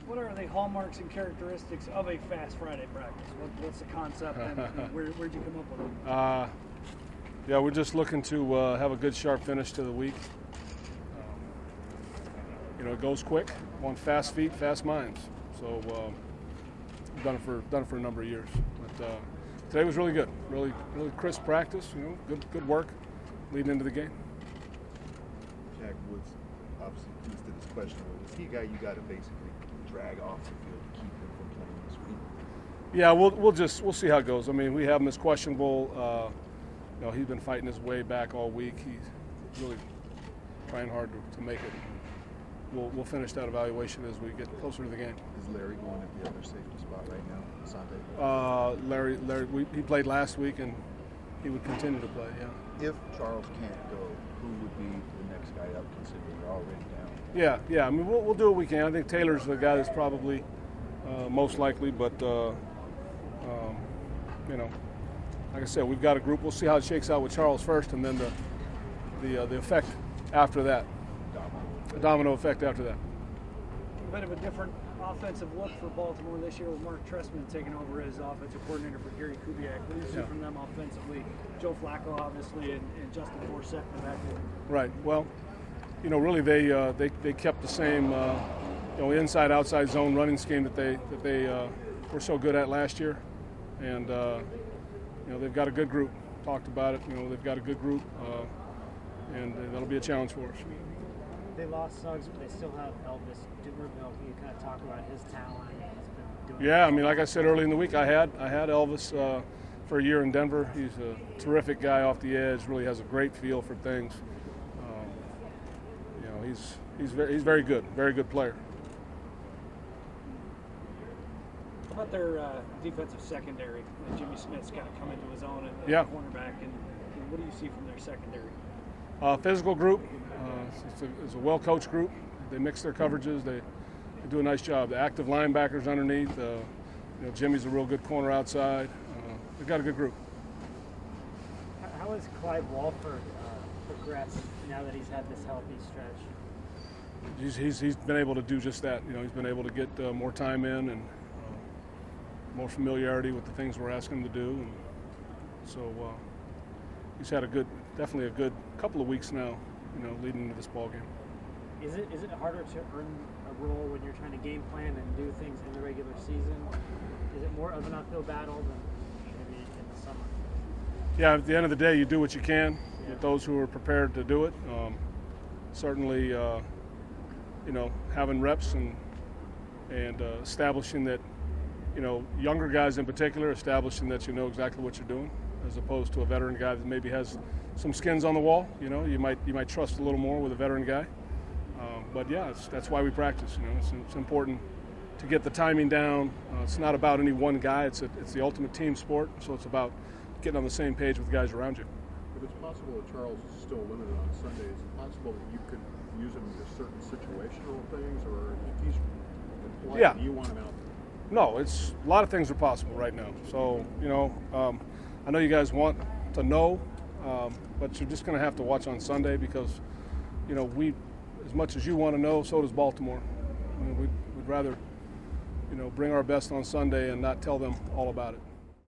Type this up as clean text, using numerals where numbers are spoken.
What are the hallmarks and characteristics of a fast Friday practice? What's the concept, and where'd you come up with it? Yeah, we're just looking to have a good, sharp finish to the week. It goes quick. Want fast feet, fast minds. So we've done it for a number of years. But today was really good. Really crisp practice. Good work leading into the game. Jack Woods obviously used to this question. Is he a guy you got to basically drag off the field to keep him from playing this week? Yeah, we'll see how it goes. I mean, we have him as questionable. He's been fighting his way back all week. He's really trying hard to make it. We'll finish that evaluation as we get closer to the game. Is Larry going at the other safety spot right now, Sunday? Larry, he played last week, and he would continue to play. Yeah. If Charles can't go, who would be the next guy up, considering you're already down? Yeah. I mean, we'll do what we can. I think Taylor's the guy that's probably most likely, but like I said, we've got a group. We'll see how it shakes out with Charles first, and then the effect after that. The domino effect after that. A bit of a different offensive look for Baltimore this year with Mark Trestman taking over as offensive coordinator for Gary Kubiak. What do you see from them offensively? Joe Flacco, obviously, and Justin Forsett in the backfield. Right. Well, really they kept the same inside-outside zone running scheme that they were so good at last year, and they've got a good group. Talked about it. They've got a good group, and that'll be a challenge for us. They lost Suggs, but they still have Elvis Dumervil. Can you kind of talk about his talent? Yeah, I mean, like I said early in the week, I had Elvis for a year in Denver. He's a terrific guy off the edge. Really has a great feel for things. He's very good, very good player. How about their defensive secondary? Jimmy Smith's kind of come into his own at cornerback, and what do you see from their secondary? Physical group. It's a well-coached group. They mix their coverages. They do a nice job. The active linebackers underneath. Jimmy's a real good corner outside. They've got a good group. How has Clyde Walford progressed now that he's had this healthy stretch? He's been able to do just that. He's been able to get more time in and more familiarity with the things we're asking him to do. And so he's had definitely a good couple of weeks now, leading into this ball game. Is it harder to earn a role when you're trying to game plan and do things in the regular season? Is it more of an uphill battle than maybe in the summer? Yeah, at the end of the day, you do what you can with those who are prepared to do it. Certainly, having reps and establishing that, younger guys in particular, establishing that you know exactly what you're doing, as opposed to a veteran guy that maybe has some skins on the wall. You might trust a little more with a veteran guy. But yeah, that's why we practice. It's important to get the timing down. It's not about any one guy. It's the ultimate team sport. So it's about getting on the same page with guys around you. If it's possible that Charles is still limited on Sunday, is it possible that you could use him in just certain situational things, or if he's implied, do you want him out there? No, a lot of things are possible right now. So I know you guys want to know, but you're just going to have to watch on Sunday because, we, as much as you want to know, so does Baltimore. We'd rather, bring our best on Sunday and not tell them all about it.